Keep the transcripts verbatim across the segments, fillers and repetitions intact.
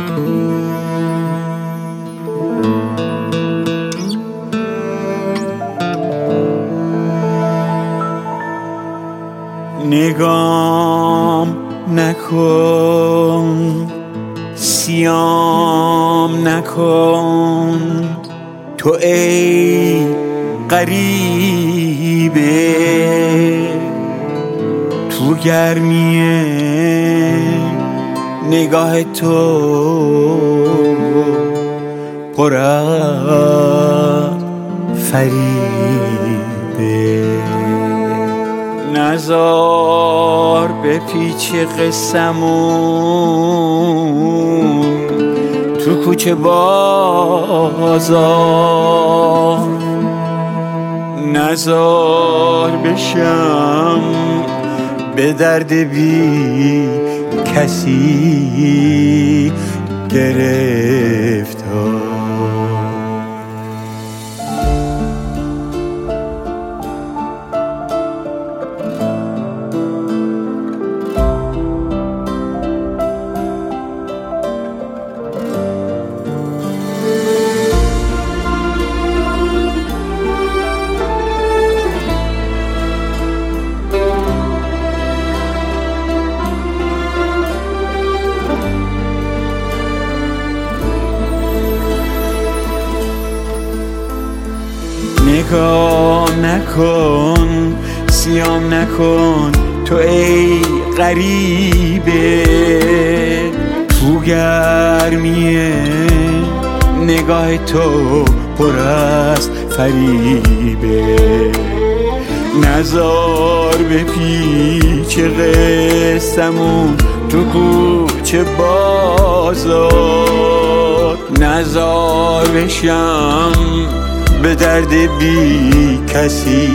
نگام نکن، سیام نکن، تو ای غریبه، تو گرمی نگاه تو پر از فریبه. نزار به پیچ قسمون تو کوچه بازار، نزار بشم به درد بی کسی گرفتار. نگاه نکن، سیام نکن، تو ای غریبه، تو گرمی نگاه تو پر از فریبه. نزار به پیچ قسمون تو کوچه بازار، نزار بشم به درد بی کسی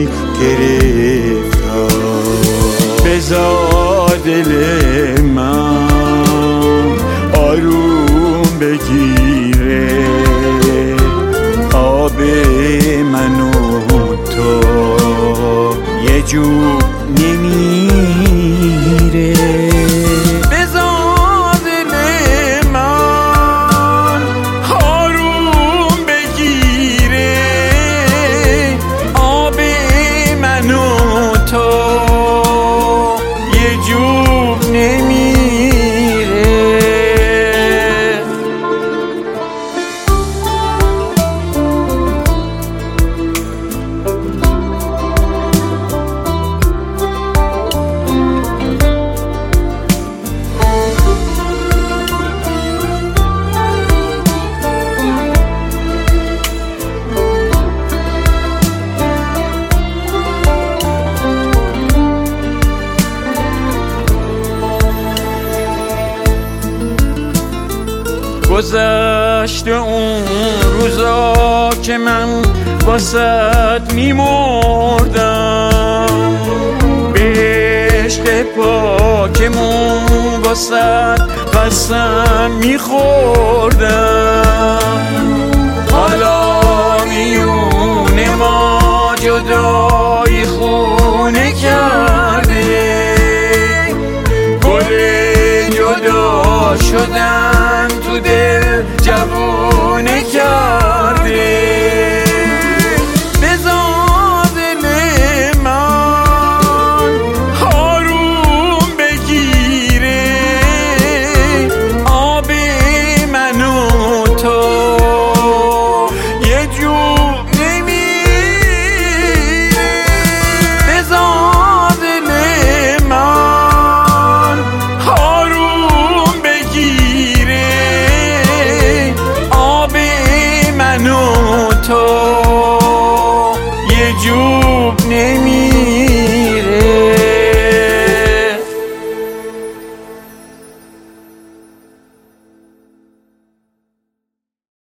گرفتار. بذار دل من آروم بگیره، آب من و تو یه جور نمیره. گذشته اون روزا که من واسط میمردم، به عشق پاکمون واسط قسم میخوردم. حالا میونه ما جدایی خونه کرده، گل جدا شدن